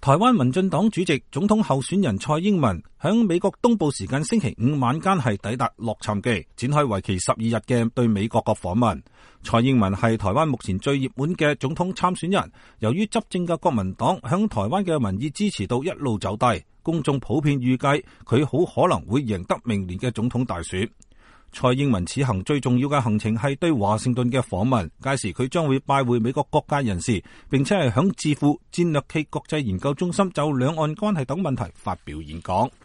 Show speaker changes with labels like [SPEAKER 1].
[SPEAKER 1] 台灣民進黨主席、總統候選人蔡英文響美國東部時間星期五晚間係抵達洛杉磯，展開為期12日嘅對美國嘅訪問。蔡英文係台灣目前最熱門嘅總統參選人，由於執政嘅國民黨響台灣嘅民意支持度一路走低，公眾普遍預計佢好可能會贏得明年嘅總統大選。蔡英文此行最重要嘅行程係對華盛頓嘅訪問，屆時佢將會拜會美國各界人士，並且係響智庫戰略暨國際研究中心就兩岸關係等問題發表演講。